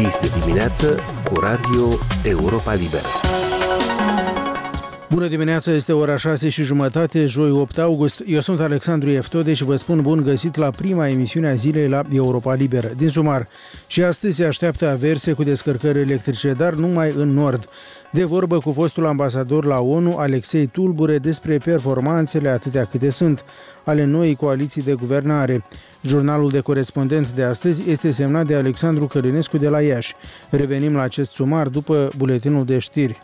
Este dimineață cu Radio Europa Liberă. Bună dimineața, este ora 6:30, joi 8 august. Eu sunt Alexandru Eftode și vă spun bun găsit la prima emisiune a zilei la Europa Liberă. Din sumar, și astăzi se așteaptă averse cu descărcări electrice, dar numai în nord. De vorbă cu fostul ambasador la ONU, Alexei Tulbure, despre performanțele, atâtea câte sunt, ale noii coaliții de guvernare. Jurnalul de corespondent de astăzi este semnat de Alexandru Călinescu de la Iași. Revenim la acest sumar după buletinul de știri.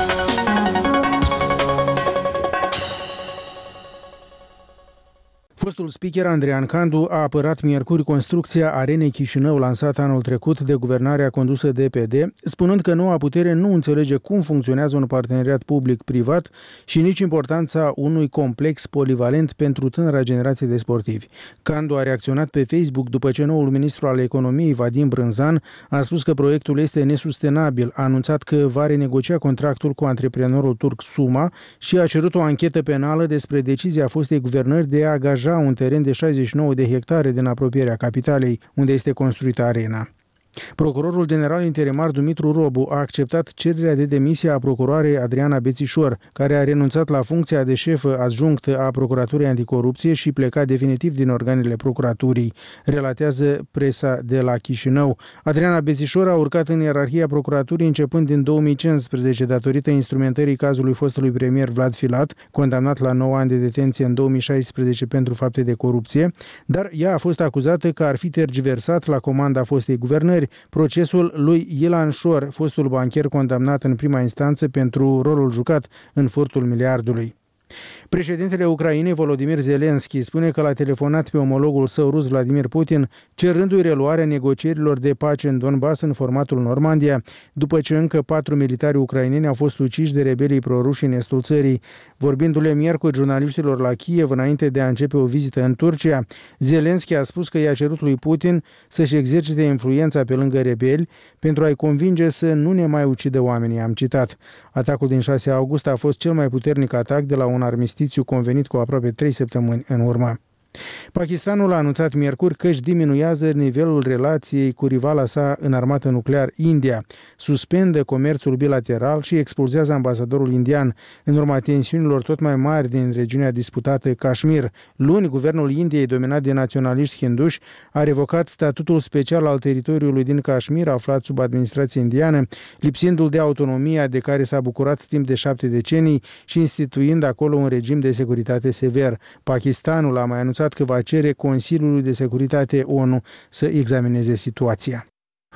Fostul speaker Andrean Candu a apărat miercuri construcția Arenei Chișinău lansată anul trecut de guvernarea condusă de PD, spunând că noua putere nu înțelege cum funcționează un parteneriat public-privat și nici importanța unui complex polivalent pentru tânăra generație de sportivi. Candu a reacționat pe Facebook după ce noul ministru al economiei, Vadim Brânzan, a spus că proiectul este nesustenabil, a anunțat că va renegocia contractul cu antreprenorul turc Suma și a cerut o anchetă penală despre decizia fostei guvernări de a angaja un teren de 69 de hectare din apropierea capitalei, unde este construită arena. Procurorul general interimar Dumitru Robu a acceptat cererea de demisie a procurorei Adriana Bețișor, care a renunțat la funcția de șefă adjunctă a Procuraturii Anticorupție și pleca definitiv din organele procuraturii, relatează presa de la Chișinău. Adriana Bețișor a urcat în ierarhia procuraturii începând din 2015 datorită instrumentării cazului fostului premier Vlad Filat, condamnat la 9 ani de detenție în 2016 pentru fapte de corupție, dar ea a fost acuzată că ar fi tergiversat la comanda fostei guvernări procesul lui Ilan Șor, fostul bancher condamnat în prima instanță pentru rolul jucat în furtul miliardului. Președintele Ucrainei, Volodymyr Zelensky, spune că l-a telefonat pe omologul său rus, Vladimir Putin, cerându-i reluarea negocierilor de pace în Donbass în formatul Normandia, după ce încă 4 militari ucraineni au fost uciși de rebelii proruși în estul țării. Vorbindu-le miercuri jurnaliștilor la Kiev înainte de a începe o vizită în Turcia, Zelensky a spus că i-a cerut lui Putin să-și exercite influența pe lângă rebeli pentru a-i convinge să nu ne mai ucidă oamenii, am citat. Atacul din 6 august a fost cel mai puternic atac de la un armistițiu convenit cu aproape 3 săptămâni în urmă. Pakistanul a anunțat miercuri că își diminuează nivelul relației cu rivala sa înarmată nuclear, India, suspendă comerțul bilateral și expulzează ambasadorul indian în urma tensiunilor tot mai mari din regiunea disputată Kashmir. Luni, guvernul Indiei, dominat de naționaliști hinduși, a revocat statutul special al teritoriului din Kashmir, aflat sub administrație indiană, lipsindu-l de autonomia de care s-a bucurat timp de 7 decenii și instituind acolo un regim de securitate sever. Pakistanul a mai anunțat că va cere Consiliului de Securitate ONU să examineze situația.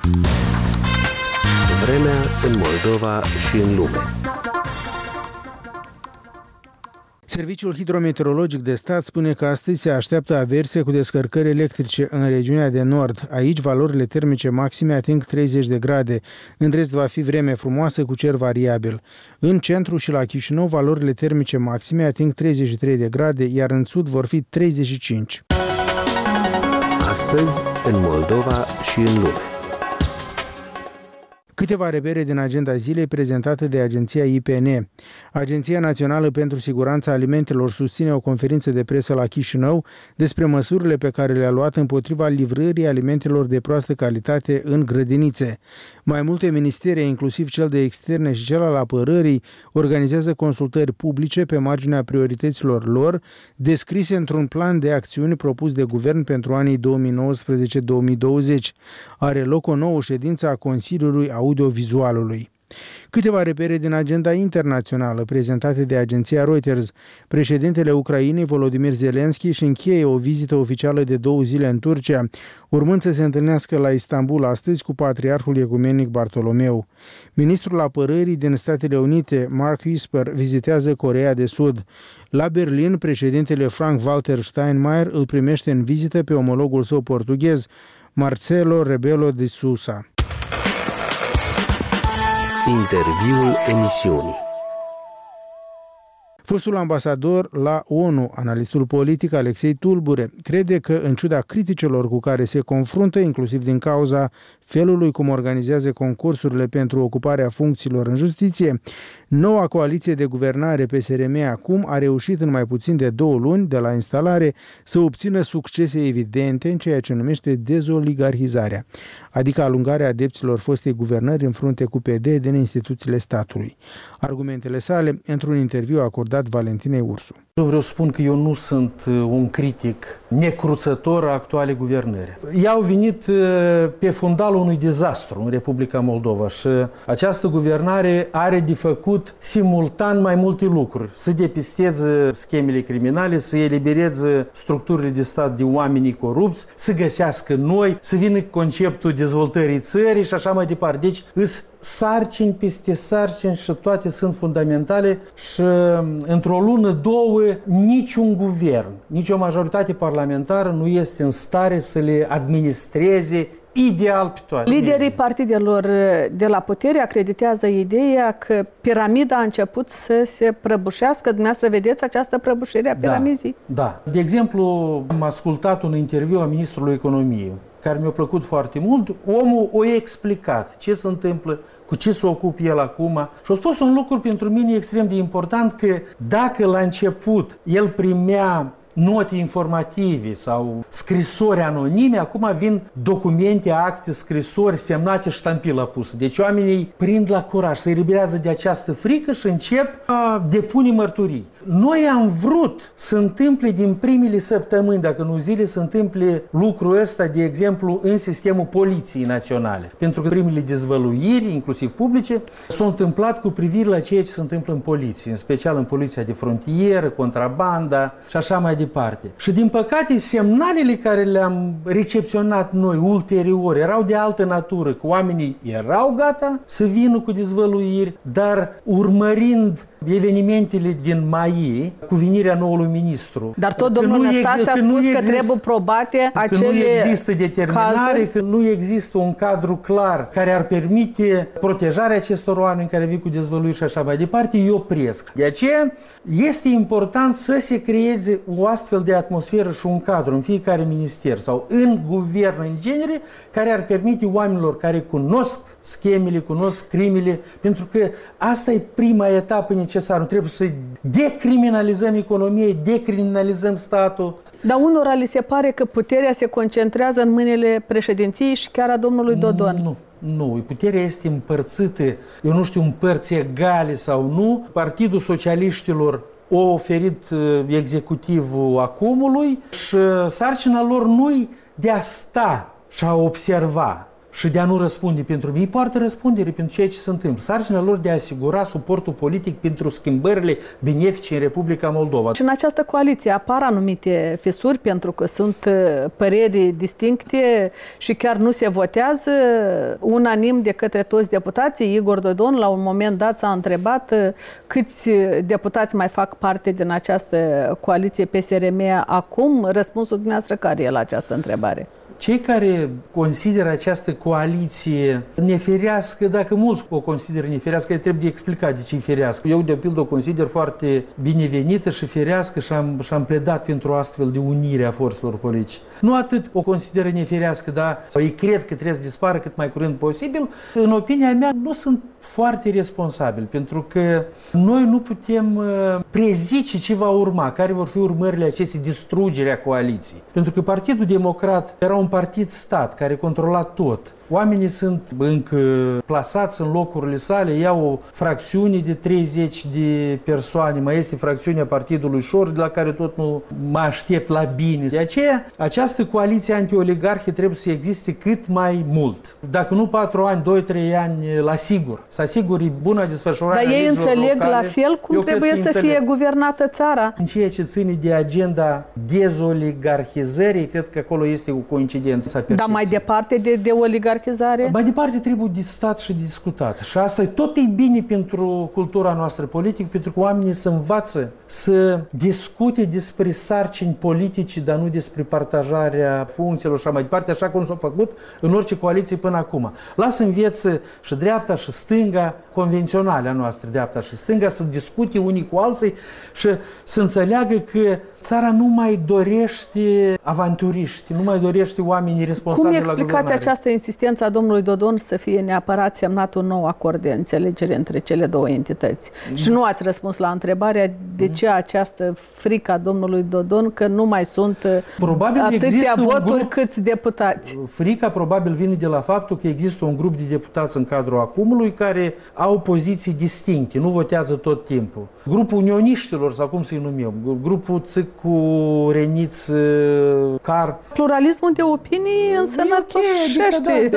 Vremea în Moldova și în lume. Serviciul hidrometeorologic de stat spune că astăzi se așteaptă averse cu descărcări electrice în regiunea de nord. Aici valorile termice maxime ating 30 de grade. În rest va fi vreme frumoasă cu cer variabil. În centru și la Chișinău valorile termice maxime ating 33 de grade, iar în sud vor fi 35. Astăzi în Moldova și în lume. Câteva repere din agenda zilei prezentată de agenția IPN. Agenția Națională pentru Siguranța Alimentelor susține o conferință de presă la Chișinău despre măsurile pe care le-a luat împotriva livrării alimentelor de proastă calitate în grădinițe. Mai multe ministere, inclusiv cel de externe și cel al apărării, organizează consultări publice pe marginea priorităților lor, descrise într-un plan de acțiuni propus de guvern pentru anii 2019-2020. Are loc o nouă ședință a Consiliului Audiovizualului. Câteva repere din agenda internațională prezentate de agenția Reuters. Președintele Ucrainei, Volodymyr Zelensky, își încheie o vizită oficială de 2 zile în Turcia, urmând să se întâlnească la Istanbul astăzi cu Patriarhul Ecumenic Bartolomeu. Ministrul Apărării din Statele Unite, Mark Esper, vizitează Coreea de Sud. La Berlin, președintele Frank-Walter Steinmeier îl primește în vizită pe omologul său portughez, Marcelo Rebelo de Sousa. Interviul emisiunii. Fostul ambasador la ONU, analistul politic Alexei Tulbure, crede că, în ciuda criticelor cu care se confruntă, inclusiv din cauza felului cum organizează concursurile pentru ocuparea funcțiilor în justiție, noua coaliție de guvernare PSRM acum a reușit în mai puțin de 2 luni de la instalare să obțină succese evidente în ceea ce numește dezoligarhizarea, adică alungarea adepților fostei guvernări în frunte cu PD din instituțiile statului. Argumentele sale într-un interviu acordat Valentinei Ursu. Eu vreau să spun că eu nu sunt un critic necruțător a actualei guvernări. Ei au venit pe fundalul unui dezastru în Republica Moldova și această guvernare are de făcut simultan mai multe lucruri. Să depisteze schemele criminale, să elibereze structurile de stat de oamenii corupți, să găsească noi, să vină conceptul dezvoltării țării și așa mai departe. Deci îs sarcini peste sarcini și toate sunt fundamentale și într-o lună, 2, niciun guvern, nicio majoritate parlamentară nu este în stare să le administreze ideal pe toate. Liderii partidelor de la putere acreditează ideea că piramida a început să se prăbușească. Dumneavoastră vedeți această prăbușire a piramizii? Da. De exemplu, am ascultat un interviu a ministrului economiei, care mi-a plăcut foarte mult. Omul a explicat ce se întâmplă, cu ce se ocupă el acum. Și a spus un lucru pentru mine extrem de important, că dacă la început el primea note informative sau scrisori anonime, acum vin documente, acte, scrisori semnate și ștampila pusă. Deci oamenii prind la curaj, se eliberează de această frică și încep a depune mărturii. Noi am vrut să întâmple din primele săptămâni, dacă nu zile, să întâmple lucrul ăsta, de exemplu, în sistemul Poliției Naționale. Pentru că primele dezvăluiri, inclusiv publice, s-au întâmplat cu privire la ceea ce se întâmplă în poliție, în special în poliția de frontieră, contrabanda și așa mai departe. Și din păcate, semnalele care le-am recepționat noi ulterior erau de altă natură, că oamenii erau gata să vină cu dezvăluiri, dar urmărind evenimentele din mai, cu venirea noului ministru. Dar tot domnul Năstase a spus că trebuie probate acele cazuri. Că nu există determinare, că nu există un cadru clar care ar permite protejarea acestor oameni care vin cu dezvăluiri și așa mai departe, îi opresc. De aceea este important să se creeze o astfel de atmosferă și un cadru în fiecare minister sau în guvern în genere, care ar permite oamenilor care cunosc schemele, cunosc crimele, pentru că asta e prima etapă necesară. Nu trebuie să decriminalizăm economie, decriminalizăm statul. Dar unora li se pare că puterea se concentrează în mâinile președinției și chiar a domnului Dodon. Nu, puterea este împărțită, eu nu știu, în părți egale sau nu. Partidul Socialiștilor a oferit executivul acumului și sarcina lor nu-i de a sta și a observa și de a nu răspunde pentru ei, poartă răspundere pentru ceea ce se întâmplă. Sarcina lor de a asigura suportul politic pentru schimbările benefice în Republica Moldova. Și în această coaliție apar anumite fisuri, pentru că sunt păreri distincte și chiar nu se votează unanim de către toți deputații. Igor Dodon, la un moment dat, s-a întrebat câți deputați mai fac parte din această coaliție PSRM acum. Răspunsul dumneavoastră care e la această întrebare? Cei care consideră această coaliție neferească, dacă mulți o consideră neferească, trebuie de explicat de ce e ferească. Eu, de pildă, o consider foarte binevenită și ferească și am pledat pentru o astfel de unire a forțelor politice. Nu atât o consideră neferească, dar îi cred că trebuie să dispară cât mai curând posibil. În opinia mea, nu sunt foarte responsabili, pentru că noi nu putem prezice ce va urma, care vor fi urmările acestei distrugeri a coaliției. Pentru că Partidul Democrat era un partid stat care controla tot. Oamenii sunt încă plasați în locurile sale, iau o fracțiune de 30 de persoane, mai este fracțiunea Partidului Șor, de la care tot nu mă aștept la bine. De aceea, această coaliție anti-oligarhie trebuie să existe cât mai mult. Dacă nu 4 ani, 2-3 ani, la sigur. Să asiguri bună desfășurare. Dar ei înțeleg locale, la fel cum trebuie să fie guvernată țara. În ceea ce ține de agenda dezoligarhizării, cred că acolo este o coincidență. Dar mai departe de oligarhie oligarhizare? Mai departe trebuie de stat și de discutat. Și asta tot e bine pentru cultura noastră politică, pentru că oamenii să învață să discute despre sarcini politice, dar nu despre partajarea funcțiilor și așa mai departe, așa cum s-a făcut în orice coaliție până acum. Lasă în viață și dreapta și stânga, convenționale a noastră, dreapta și stânga, să discute unii cu alții și să înțeleagă că țara nu mai dorește avanturiști, nu mai dorește oamenii responsabili la guvernare. Cum explicați această insistență a domnului Dodon să fie neapărat semnat un nou acord de înțelegere între cele două entități? Și nu ați răspuns la întrebarea de ce această frică a domnului Dodon că nu mai sunt atâtea voturi câți deputați. Frica probabil vine de la faptul că există un grup de deputați în cadrul acumului care au poziții distincte, nu votează tot timpul. Grupul unioniștilor, sau cum să-i numim, grupul Țâcu, Reniț, Carp. Pluralismul de opinii însănătoșește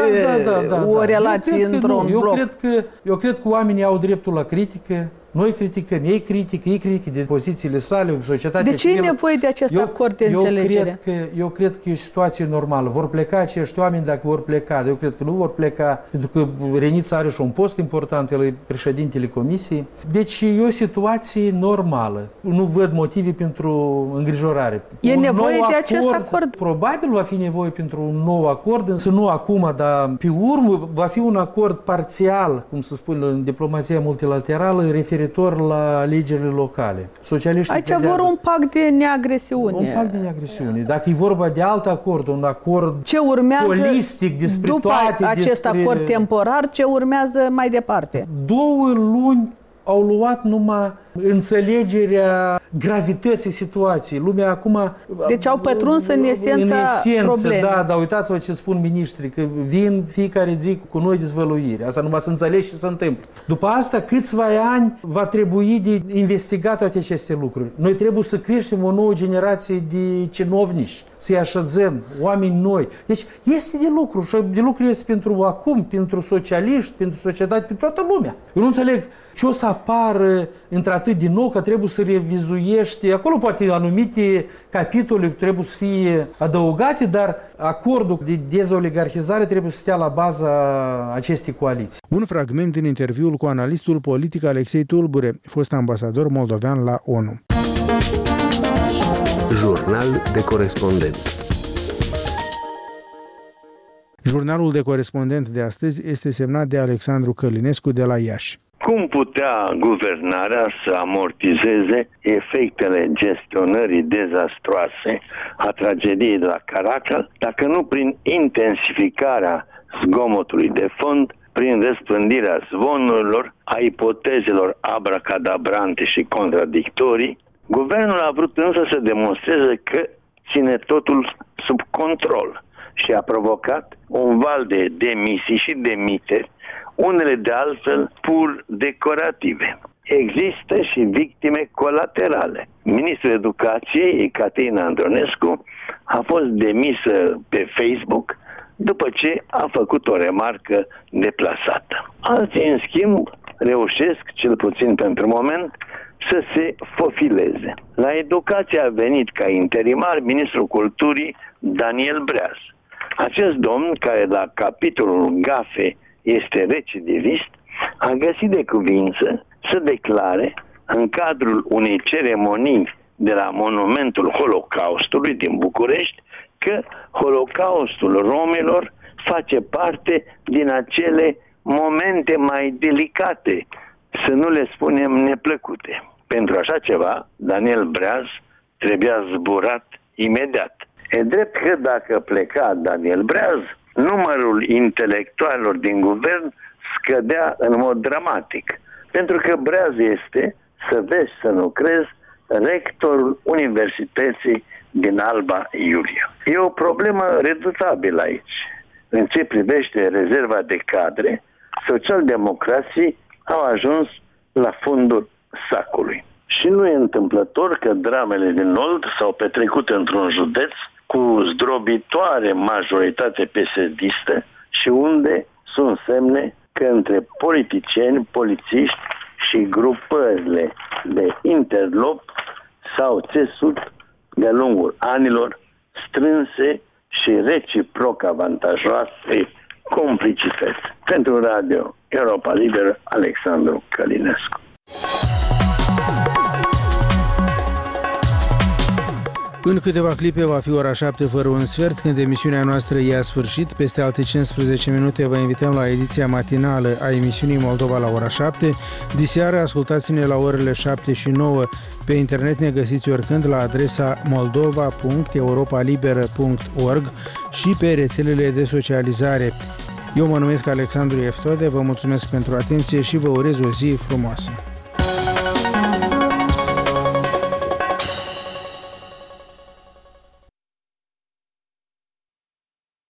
o relație într-un bloc. Eu cred că oamenii au dreptul la critică. Noi criticăm, ei critică de pozițiile sale, societatea. De ce e nevoie de acest acord de înțelegere? Eu cred că e o situație normală. Vor pleca acești oameni dacă vor pleca, dar eu cred că nu vor pleca, pentru că Renița are și un post important, el e președintele comisiei. Deci e o situație normală. Nu văd motive pentru îngrijorare. E nevoie de acest acord? Probabil va fi nevoie pentru un nou acord, însă nu acum, dar pe urmă va fi un acord parțial, cum se spune în diplomația multilaterală, referitor la alegerile locale. Socialiștii aici vor un pact de neagresiune. Un pact de neagresiune. Dacă e vorba de alt acord, un acord ce urmează holistic despre după toate, acest acord temporar, ce urmează mai departe? 2 luni au luat numai înțelegerea gravității situației. Lumea acum... Deci au pătruns în esența problemei. Da, dar uitați-vă ce spun miniștrii, că vin fiecare zi cu noi dezvăluiri. Asta numai să înțelegi ce se întâmplă. După asta, câțiva ani va trebui de investigat toate aceste lucruri. Noi trebuie să creștem o nouă generație de cinovnici, să-i așezăm, oameni noi. Deci este de lucru și de lucru este pentru acum, pentru socialiști, pentru societate, pentru toată lumea. Eu nu înțeleg ce o să apară într-atât din nou, că trebuie să revizuiești. Acolo poate anumite capitole trebuie să fie adăugate, dar acordul de dezoligarhizare trebuie să stea la baza acestei coaliții. Un fragment din interviul cu analistul politic Alexei Tulbure, fost ambasador moldovean la ONU. Jurnal de corespondent. Jurnalul de corespondent de astăzi este semnat de Alexandru Călinescu de la Iași. Cum putea guvernarea să amortizeze efectele gestionării dezastroase a tragediei de la Caracal, dacă nu prin intensificarea zgomotului de fond, prin răspândirea zvonurilor, a ipotezelor abracadabrante și contradictorii? Guvernul a vrut însă să demonstreze că ține totul sub control și a provocat un val de demisii și demiteri, unele de altfel pur decorative. Există și victime colaterale. Ministrul Educației, Caterina Andronescu, a fost demisă pe Facebook după ce a făcut o remarcă deplasată. Alții, în schimb, reușesc, cel puțin pentru moment, să se fofileze. La educație a venit ca interimar ministrul culturii Daniel Breaz. Acest domn, care la capitolul gafe este recidivist, a găsit de cuvință să declare în cadrul unei ceremonii de la Monumentul Holocaustului din București că Holocaustul romilor face parte din acele momente mai delicate, să nu le spunem neplăcute. Pentru așa ceva, Daniel Breaz trebuia zburat imediat. E drept că dacă pleca Daniel Breaz, numărul intelectualilor din guvern scădea în mod dramatic. Pentru că Breaz este, să vezi să nu crezi, rectorul Universității din Alba Iulia. E o problemă redutabilă aici. În ce privește rezerva de cadre, socialdemocrații au ajuns la fundul sacului. Și nu e întâmplător că dramele din Olt s-au petrecut într-un județ cu zdrobitoare majoritate PSD-istă și unde sunt semne că între politicieni, polițiști și grupările de interlop s-au țesut de-a lungul anilor strânse și reciproc avantajoase complicități. Pentru Radio Europa Liberă, Alexandru Călinescu. În câteva clipe va fi ora 7 fără un sfert, când emisiunea noastră ia sfârșit. Peste alte 15 minute vă invităm la ediția matinală a emisiunii Moldova la ora 7. Diseară ascultați-ne la orele 7 și 9. Pe internet ne găsiți oricând la adresa moldova.europalibera.org și pe rețelele de socializare. Eu mă numesc Alexandru Eftode, vă mulțumesc pentru atenție și vă urez o zi frumoasă.